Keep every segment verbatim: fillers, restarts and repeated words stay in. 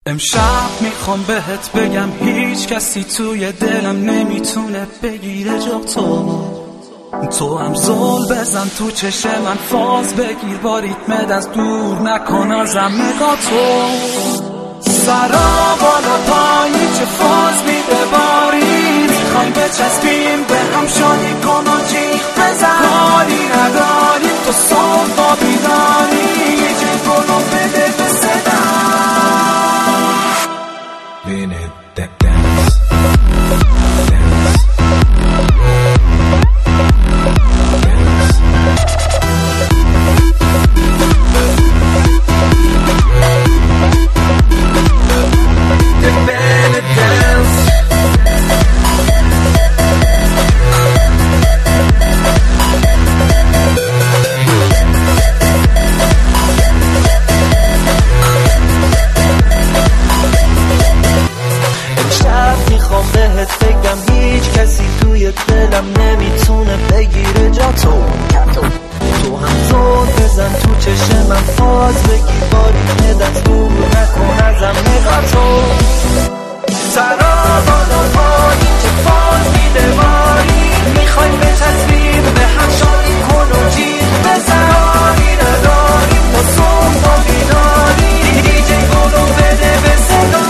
امشب میخوام بهت بگم هیچ کسی توی دلم نمیتونه بگیره جا تو تو هم زل بزن تو چشم من، فاز بگیر با ریتمت، از دور نکن ازم نگاه تو. سرا بالا پایی چه فاز میده باری، میخوایم بچسبیم به هم، شادی کن و جیغ بزن. کاری نداریم تو صبح با بیداری، یه جای گلو بده به صدا. Minute that dance, dance, dance. The minute dance. میخوام بهت بگم هیچ کسی توی دلم نمیتونه بگیره جا تو تو هم زور بزن تو چشم من، فاز بگیر با ریتمت، از دور نکن ازم نگاه تو. سرا بالا پایی که فاز میده باری، میخوایم بچسبیم به هم، شادی کن و جیغ بزن. کاری نداریم تا صبح با بیداری، دیجی گلو بده به صدا.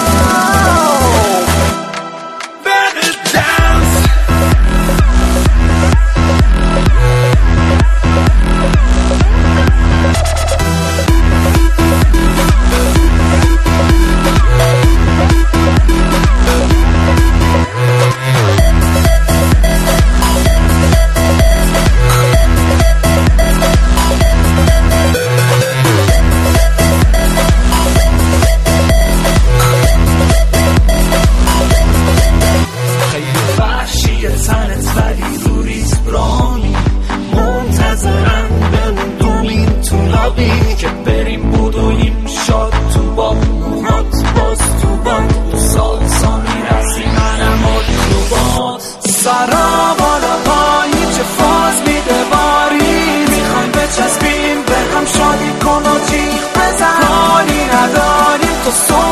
تنت ولی رو ریزبرانی، منتظرم بمون دومین تو لابی، که بریم بودویم شاد تو با موهات، باز تو با دو سال سانی رسی منم و کلوبات. سرا بالا پایی چه فاز میده باری، میخوایم بچسبیم به هم، شادی کن و جیغ بزن. کاری نداریم تو